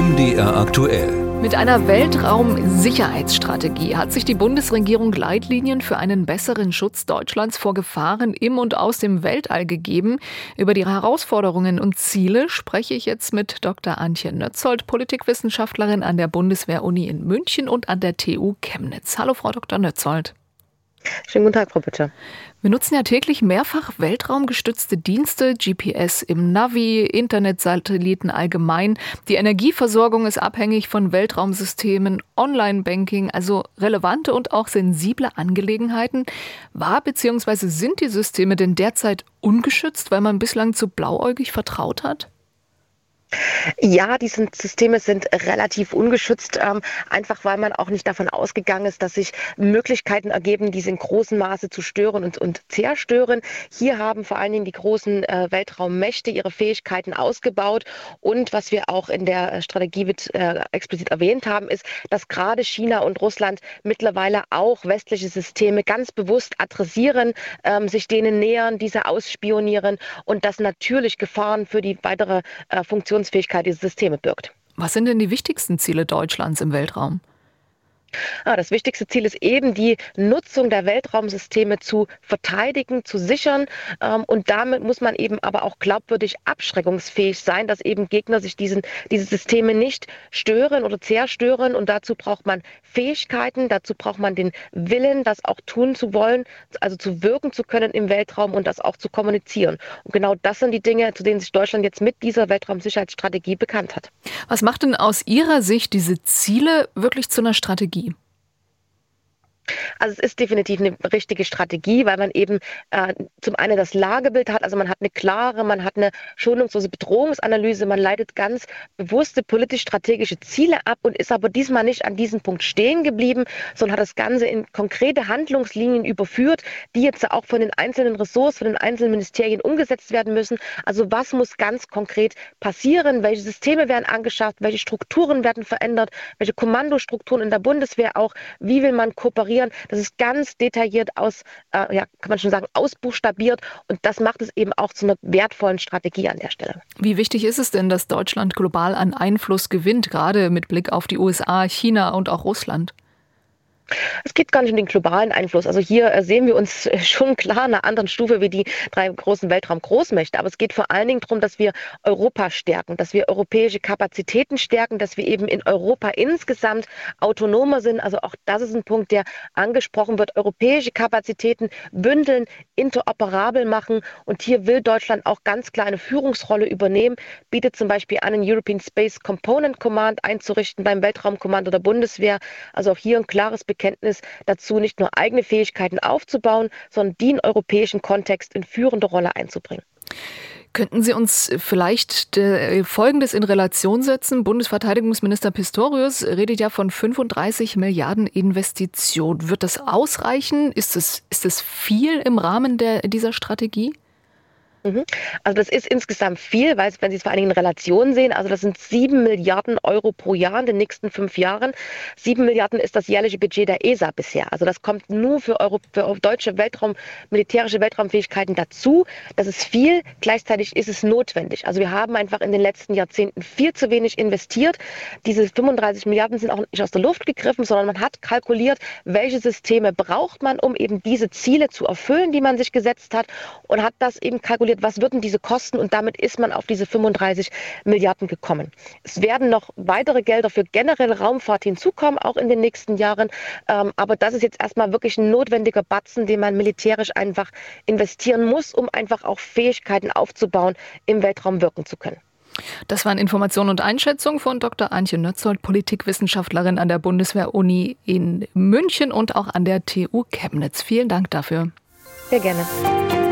MDR aktuell. Mit einer Weltraumsicherheitsstrategie hat sich die Bundesregierung Leitlinien für einen besseren Schutz Deutschlands vor Gefahren im und aus dem Weltall gegeben. Über die Herausforderungen und Ziele spreche ich jetzt mit Dr. Antje Nötzold, Politikwissenschaftlerin an der Bundeswehr-Uni in München und an der TU Chemnitz. Hallo, Frau Dr. Nötzold. Schönen guten Tag, Frau Butcher. Wir nutzen ja täglich mehrfach weltraumgestützte Dienste, GPS im Navi, Internetsatelliten allgemein. Die Energieversorgung ist abhängig von Weltraumsystemen, Online-Banking, also relevante und auch sensible Angelegenheiten. War bzw. sind die Systeme denn derzeit ungeschützt, weil man bislang zu blauäugig vertraut hat? Ja, diese Systeme sind relativ ungeschützt, einfach weil man auch nicht davon ausgegangen ist, dass sich Möglichkeiten ergeben, diese in großem Maße zu stören und zerstören. Hier haben vor allen Dingen die großen Weltraummächte ihre Fähigkeiten ausgebaut. Und was wir auch in der Strategie explizit erwähnt haben, ist, dass gerade China und Russland mittlerweile auch westliche Systeme ganz bewusst adressieren, sich denen nähern, diese ausspionieren und das natürlich Gefahren für die weitere Funktionsfähigkeit dieser Systeme birgt. Was sind denn die wichtigsten Ziele Deutschlands im Weltraum? Das wichtigste Ziel ist eben, die Nutzung der Weltraumsysteme zu verteidigen, zu sichern. Und damit muss man eben aber auch glaubwürdig abschreckungsfähig sein, dass eben Gegner sich diese Systeme nicht stören oder zerstören. Und dazu braucht man Fähigkeiten, dazu braucht man den Willen, das auch tun zu wollen, also zu wirken zu können im Weltraum und das auch zu kommunizieren. Und genau das sind die Dinge, zu denen sich Deutschland jetzt mit dieser Weltraumsicherheitsstrategie bekannt hat. Was macht denn aus Ihrer Sicht diese Ziele wirklich zu einer Strategie? Also es ist definitiv eine richtige Strategie, weil man eben zum einen das Lagebild hat, also man hat eine schonungslose Bedrohungsanalyse, man leitet ganz bewusste politisch-strategische Ziele ab und ist aber diesmal nicht an diesem Punkt stehen geblieben, sondern hat das Ganze in konkrete Handlungslinien überführt, die jetzt auch von den einzelnen Ressorts, von den einzelnen Ministerien umgesetzt werden müssen. Also was muss ganz konkret passieren? Welche Systeme werden angeschafft? Welche Strukturen werden verändert? Welche Kommandostrukturen in der Bundeswehr auch? Wie will man kooperieren? Das ist ganz detailliert kann man schon sagen, ausbuchstabiert und das macht es eben auch zu einer wertvollen Strategie an der Stelle. Wie wichtig ist es denn, dass Deutschland global an Einfluss gewinnt, gerade mit Blick auf die USA, China und auch Russland? Es geht gar nicht um den globalen Einfluss. Also hier sehen wir uns schon klar in einer anderen Stufe wie die drei großen Weltraumgroßmächte. Aber es geht vor allen Dingen darum, dass wir Europa stärken, dass wir europäische Kapazitäten stärken, dass wir eben in Europa insgesamt autonomer sind. Also auch das ist ein Punkt, der angesprochen wird. Europäische Kapazitäten bündeln, interoperabel machen. Und hier will Deutschland auch ganz klar eine Führungsrolle übernehmen, bietet zum Beispiel an, einen European Space Component Command einzurichten beim Weltraumkommando der Bundeswehr. Also auch hier ein klares Bekenntnis dazu, nicht nur eigene Fähigkeiten aufzubauen, sondern die im europäischen Kontext in führende Rolle einzubringen. Könnten Sie uns vielleicht Folgendes in Relation setzen? Bundesverteidigungsminister Pistorius redet ja von 35 Milliarden Investitionen. Wird das ausreichen? Ist es viel im Rahmen dieser Strategie? Also das ist insgesamt viel, weil wenn Sie es vor allen Dingen in Relation sehen, also das sind 7 Milliarden Euro pro Jahr in den nächsten 5 Jahren. 7 Milliarden ist das jährliche Budget der ESA bisher. Also das kommt nur für deutsche militärische Weltraumfähigkeiten dazu. Das ist viel, gleichzeitig ist es notwendig. Also wir haben einfach in den letzten Jahrzehnten viel zu wenig investiert. Diese 35 Milliarden sind auch nicht aus der Luft gegriffen, sondern man hat kalkuliert, welche Systeme braucht man, um eben diese Ziele zu erfüllen, die man sich gesetzt hat und hat das eben kalkuliert, was würden diese kosten und damit ist man auf diese 35 Milliarden gekommen. Es werden noch weitere Gelder für generelle Raumfahrt hinzukommen, auch in den nächsten Jahren, aber das ist jetzt erstmal wirklich ein notwendiger Batzen, den man militärisch einfach investieren muss, um einfach auch Fähigkeiten aufzubauen, im Weltraum wirken zu können. Das waren Informationen und Einschätzungen von Dr. Antje Nötzold, Politikwissenschaftlerin an der Bundeswehr-Uni in München und auch an der TU Chemnitz. Vielen Dank dafür. Sehr gerne.